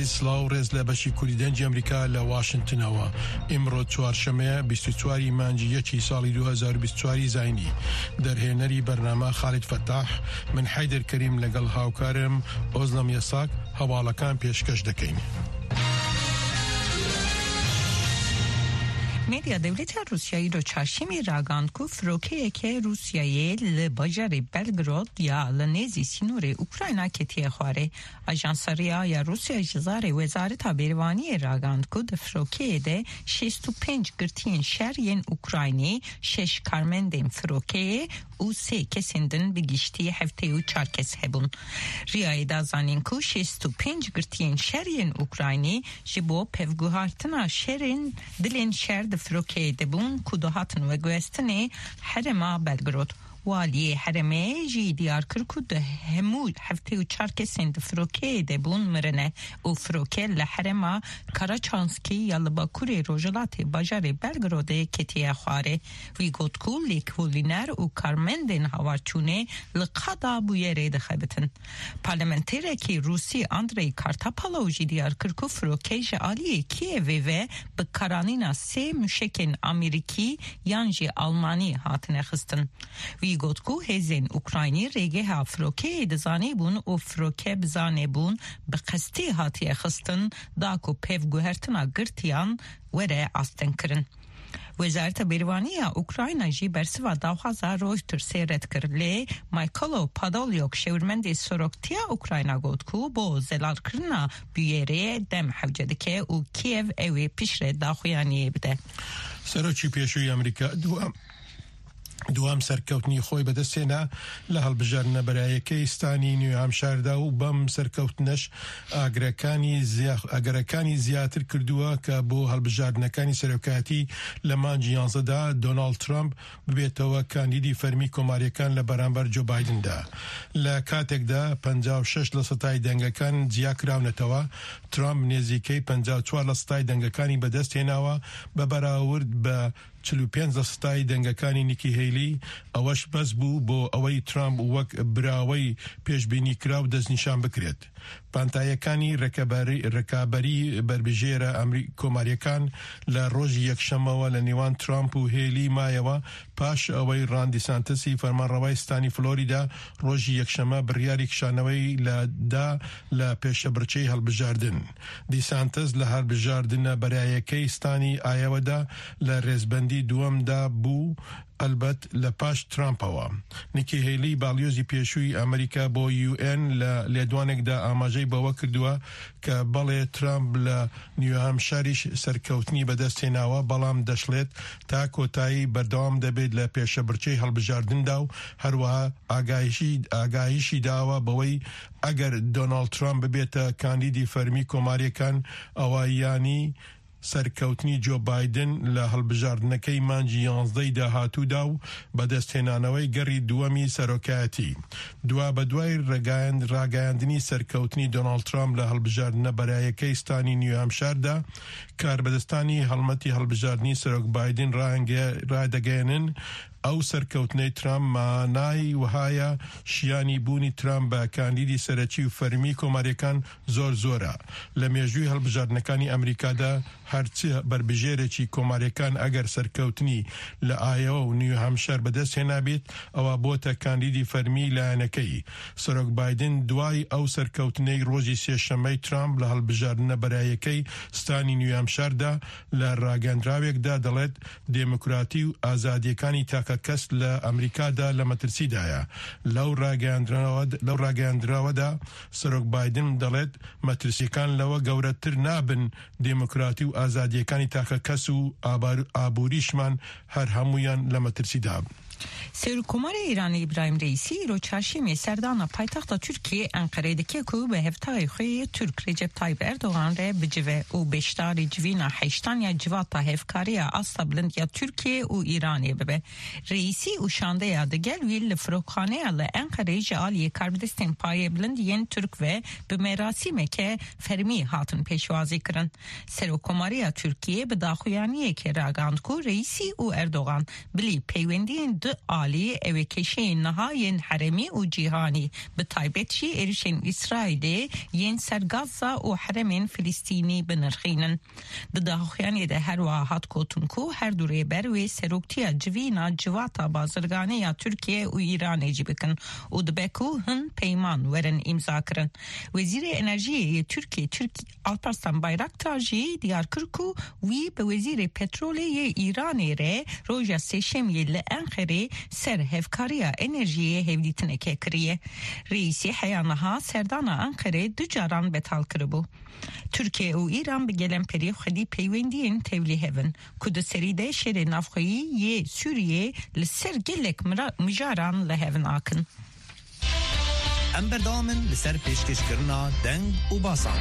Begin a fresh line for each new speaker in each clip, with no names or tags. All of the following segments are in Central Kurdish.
سلااو ڕێز لە بەشی کوردیدەنجی ئەمریکا لە واشنگتنەوە ئیمڕۆ چوارشەمەیە 24 مانگی یەکی ساڵی 2024 زاینی دەرهێنەری بەرنامە خالید فەتاح من حەیدەر کەریم لەگەڵ هاوکارم ئۆزلەم یەساک هەواڵەکان پێشکەش دەکەین.
مدیا دولت روسیایی رو چاشمی راگاند کو فروکه که روسیایی لباجری بلگراد یا لنزی سینور اوکراینا کتیه خواره اژانس ریا یا روسیا جزاره وزارت بیروانی راگاند کو فروکه ده 65 گرتین شهرین اوکراینی 6 کارمندین فروکه او 3 کسیندن بگیشتی هفته و 4 کس هبون ریای دازانین کو 65 گرتین شهرین اوکراینی جبو پفگوهارتنا شهرین دلین شهر فروکه دبون کدوهاتن و گوستنی حرما بلگراد والی حرمه جی دیار کرد همو هفته و 4 کسین فروکه دبون مرنه و فروکه لحرما کاراچانسکی یا لباکوری روجلات باجار بلگراد کتیه خواره وی گوت کو لیکولینر و کارمندین هاوارچونه لقادا بویه رید خیبتن پارلمنتره که روسی اندری کارتاپالو جی دیار کرد فروکه جالی کیوی و بکارانینا 3 مشکن امریکی یانجی آلمانی هاتنه خستن وی گوتکو هزین اوکراینی ریگه ها فروکه دزانه بون و فروکه بزانه بون بقصتی هاتی خستن داکو پیو گوهرتنا گرتیان وره آستن کرن. وزارت بیروانی اوکراین جی برسوا داوخازا رویتر سیرت کرلی مایکلو پادولیوک شورمندی سروکتیا اوکراین گوتکو با زلال کرنا بیاره دم حوجده که او کیو اوی پیشره داخویانی بده.
سروچی پیشوی امریکا دوام سەرکەوتنی خۆی بەدەستێنا لە هەڵبژاردنە بەرایەکەی نیو هامشاردا و بەم سەرکەوتنەش ئاگەرەکانی زیاتر کردووە کە بۆ هەڵبژاردنەکانی سەرۆکایەتی لە مانگی 11دا دۆناڵد ترامپ ببێتەوە کاندیدی فەرمی کۆماریەکان لە بەرامبەر جۆ بایدندا لە کاتێکدا 56% دەنگەکان جیا کراونەتەوە ترامپ نێزیکەی 54% دەنگەکانی بەدەست هێناوە بە بەراورد بە 45% دەنگەکانی نیکی هەیلی ئەوەش بەس بوو بۆ ئەوەی ترامپ وەک براوەی پێشبینی کراو دەستنیشان بکرێت. پانتایەکانی ڕکابەری بربژێرە کۆماریەکان لە ڕۆژی یەکشەمەوە لە نێوان ترامپ و هێلی مایەوە پاش ئەوەی ڕان دیسانتسی فەرمانڕەوای ستانی فلۆریدا ڕۆژی یەکشەمە بڕیاری کشانەوەی لەدا لە پێشەبڕچەی هەڵبژاردن. دیسانتس لە هەڵبژاردنە بەرایەکەی ستانی ئایەوەدا لە ڕێزبەندی دووەمدا بوو ئەلبەت لە پاش ترامپەوە. نیکی هێلی باڵیۆزی پێشووی ئەمریکا بۆ UN لە لێدوانێکدا ئاماژەی بەوە کردووە کە بەڵێ ترامپ لە نیو هامشاریش سەرکەوتنی بەدەستهێناوە بەڵام دەشڵێت تا کۆتایی بەردەوام دەبێت لە پێشەبڕچەی هەڵبژاردندا و هەروەها ئاگاهیشی داوە بەوەی ئەگەر دۆناڵد ترامپ ببێتە کاندیدی فەرمی کۆماریەکان ئەوە یانی سەرکەوتنی جۆ بایدن لە هەڵبژاردنەکەی مانگی 11 داهاتوودا و بەدەستهێنانەوەی گەڕی دووەمی سەرۆکایەتی. دوا بە دوای ڕاگەیاندنی سەرکەوتنی دۆناڵد ترامپ لە هەڵبژاردنە بەرایەکەی ستانی نیو هامشاردا کاربەدەستانی هەڵمەتی هەڵبژاردننی سەرۆک بایدن ڕادەگەێنن ئەو سەرکەوتنەی ترامپ مانای وهایە شیانی بوونی ترامپ بە کاندیدی سەرەکی و فەرمی کۆماریەکان زۆرە. لە مێژووی هەڵبژاردنەکانی ئەمریکادا هەرچی بربژێرێکی کۆماریەکان ئەگەر سەرکەوتنی لە ئایەوە و نیو هامشار بەدەست هێنابێت ئەوە بۆتە کاندیدی فەرمی لایەنەکەی. سەرۆک بایدن دوای ئەو سەرکەوتنەی ڕۆژی سێشەمەی ترامپ لە هەڵبژاردنە بەرایەکەی ستانی نیو هامشاردا لە ڕاگەندراوێکدا دەڵێت دێموکراتی و ئازادیەکانی تاکە کەس لە ئەمریکادا لە مەترسیدایە. لەو ڕاگەیاندراوەدا سەرۆک بایدن دەڵێت مەترسیەکان لەوە گەورەتر نابن دێموکراتی و ئازادیەکانی تاکە کەس و ئابووریشمان هەر هەمویان لە مەترسیدا.
سرکومار ایرانی ابراهیم رئیسی رو چاشمی سردان پایتخت ترکیه انقره'deki کو به هفتای خوی ترک رجب طایب اردوغان ره بجوه و بیشتر جوینا حیشتان یا جواتا هفکاری اصلا بلند یا ترکیه و ایرانی ببه. رئیسی و شانده یادگل ویل فروخانه اله انقره جالی کاربدستین پای بلند ین ترک و به مراسمه که فرمی هاتن پیشوازی کرن. سرکوماری ترکیه به داخویانیه که راگاند کو رئیسی و اردوغان بلی پیوندین د عالی اوکیشن نهاین حرمی و جیهانی بتایبتشی ایرشن اسرائیل ین سرگازا و حرمین فلسطینی بنرخینن دداخیانی ده هر واحد کوتنکو هر دوره بروی سروکتیا جوینا جواتا بازرگانه یا ترکیه و ایران جیبکن و دبکو هن پیمان ورن امضا کرن وزیر انرژی ترکیه آلپارسان بایرکتار جی دیار کرکو وی به وزیر پترول ایران ره روژا سشم یل انخری سر هفکاریا انرژی هفدیتنه که کریه رئیسی حیانها سردان انخری دو جاران بتال کربو ترکیه و ایران به گلن پری خودی پیوندین تولی هفن کد سریده شیر نافخویی یه سوریه لسر گلک مجاران لهفن آکن
ام بردامن لسر پیشکش کرنا دنگ و باسان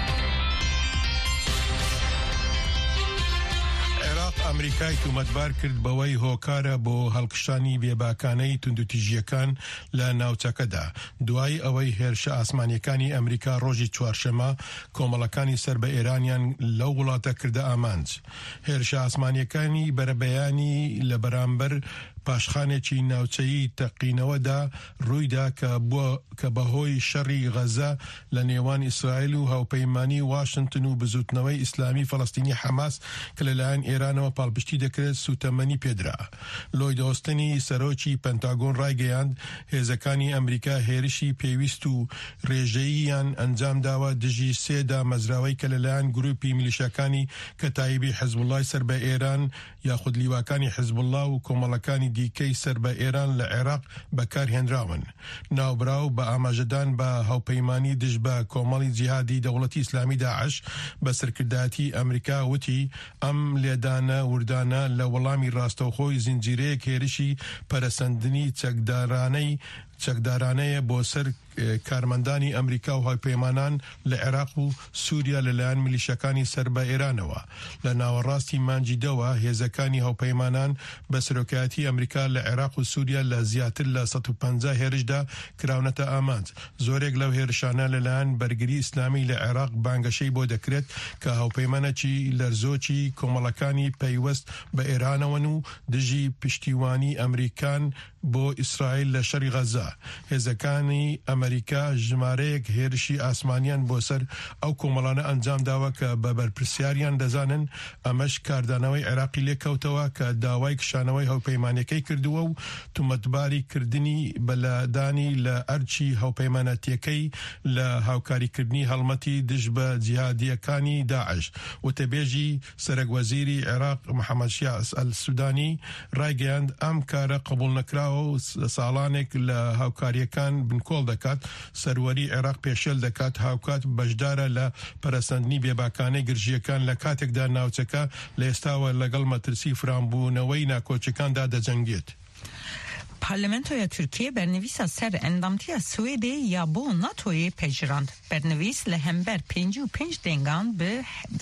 ئەمریکای تومەتبار کرد بەوەی هۆکارە بۆ هەڵکشانی بێباکانەی توندوتیژیەکان لە ناوچەکەدا دوای ئەوەی هێرشە ئاسمانیەکانی ئەمریکا ڕۆژی چوارشەمە کۆمەڵەکانی سەر بە ئێرانیان لەو وڵاتە کردە ئامانج هێرشە ئاسمانیەکانی بەرەبەیانی لە بەرامبەر پاشخانێکی ناوچەیی تەقینەوەدا ڕوویدا کە بەهۆی شەڕی غەزە لە نێوان ئیسرائیل و هاوپەیمانی واشنتن و بزوتنەوەی ئیسلامی فەڵەستینی حەماس کە لەلایەن ئێرانەوە پاڵپشتی دەکرێت سوتەمەنی پێدرا لۆی دۆستنی سەرۆکی پەنتاگۆن ڕایگەیاند هێزەکانی ئەمریکا هێرشی پێویست و ڕێژەییان ئەنجام داوە دژی سێدا مەزراوەی کە لەلایەن گروپی میلیشەکانی کەتایبی حیزبوڵای سەر بە ئێران یاخود لیواکانی حیزبوڵا و کۆمەڵەکانی دیکەی سەر بە ئێران لە عێراق بەکارهێنراون ناوبراو بە ئاماژەدان بە هاوپەیمانی دژ بە کۆمەڵی جیهادی دەوڵەتی ئیسلامی داعش بە سەرکردایەتی ئەمریکا وتی ئەم لێدانە وردانە لە وەڵامی ڕاستەوخۆی زنجیرەیەک هێرشی پەرەسەندنی چەکدارانەیە بۆ سەر کارمەندانی ئەمریکا و هاوپەیمانان لە عێراق و سووریا لەلایەن میلیشەکانی سەر بە ئێرانەوە لە ناوەڕاستی مانجی دەوە هێزەکانی هاوپەیمانان بە سەرۆکایەتی ئەمریکا لە عێراق و سووریا لە زیاتر لە 150 هێرشدا کراونەتە ئامانج زۆرێک لەو هێرشانە لەلایەن بەرگری ئیسلامی لە عێراق بانگەشەی بۆ دەکرێت کە هاوپەیمانەکی لەرزۆکی کۆمەڵەکانی پەیوەست بە ئێرانەوەن و دژی پشتیوانی ئەمریکان بۆ ئیسرائیل لە شەڕی غەزە هێزەکانی ئەمریکا ژمارەیەک هێرشی ئاسمانیان بۆ سەر ئەو کۆمەڵانە ئەنجام داوە کە بە بەرپرسیاریان دەزانن ئەمەش کاردانەوەی عێراقی لێکەوتەوە کە داوای کشانەوەی هاوپەیمانەکەی کردووە و تومەتباری کردنی بەلادانی لە ئەرچی هاوپەیمانەتیەکەی لە هاوکاریکردنی هەڵمەتی دژ بە جیهادیەکانی داعش وتەبێژی سەرۆکوەزیری عێراق محەممەد شیع ئەلسودانی ڕایگەیاند ئەم کارە قبول نەکراوە و ساڵانێک لە هاوکاریەکان بنکۆڵ دەکات سەروەری عێراق پێشێل دەکات هاوکات بەشدارە لە پەرەسەندنی بێباکانەی گرژیەکان لە کاتێکدا ناوچەکە لە ئێستاوە لەگەڵ مەترسی فرامبوونەوەی ناکۆچەکاندا دەجەنگێت
Parlamentoya Türkiye bernivîsa ser endamtiya Swêdê ya bo NATOyê pejirand. Bernivîs li hember 55 dengan bi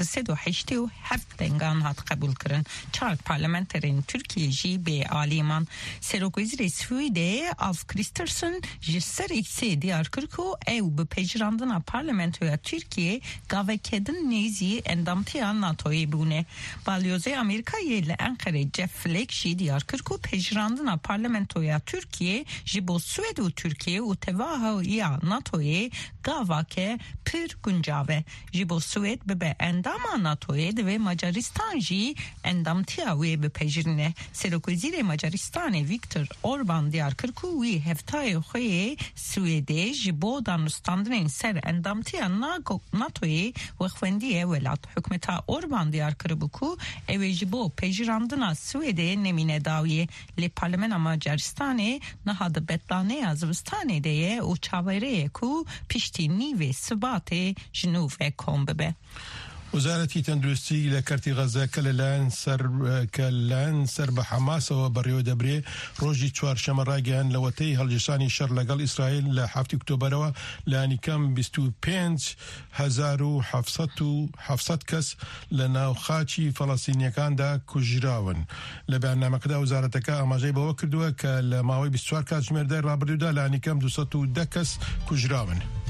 387 dengan hat qebûl kirin. Çar parlamenterên Türkiye jî bê alîman. Serokvezîrê Swêdê Ulf Kristersson ji ser X'ê diyar kir ku ew bi pejirandina Parlamentoya Türkiye gavekedin nêzî endamtiya NATOyê bûne. Balyozê Amerîkayê li Enqerê Jeff Flake jî diyar kir ku pejirandina Parlamentoya Türkiye ji bo Swêd û Türkiye û tevahiya NATOyê gavake pir guncave. Ji bo Swêd bibe endama NATOyê divê Macaristan jî endamtiya wê bipejirine. Serokvezîrê Macaristanê Viktor Orban diyar kir ku wî heftayê xwe Swêdê ji bo danûstandinên ser endamtiya NATOyê wexwendiye welat. Hikûmeta Orban diyar kiribû ku ew ê ji bo pejirandina Swêdê nemîne dawiyê. Lê Parlamena Macaristanê niha di betlaneya zivistanê de ye û çavereyê ku piştî nîvê sibatê ji nû ve kom bibe.
وزارەتی تەندروستی لە کەرتی غەزە کە لەلایەن سەر بە حەماسەوە بەڕێوە دەبرێ ڕۆژی چوارشەمە ڕایگەیاند لە وەتەی هەڵگیرسانی شەڕ لەگەڵ ئیسرائیل لە 7 ئۆکتۆبەرەوە لایەنی کەم 25,700 کەس لە ناوخاچی فەڵەستینیەکاندا کوژراون. لە بەیاننامەکەدا وزارەتەکە ئاماژەی بەوە کردووە کە لە ماوەی 24 کات ژمێردەی ڕابردوودا لایەنی کەم 210 کەس کوژراون.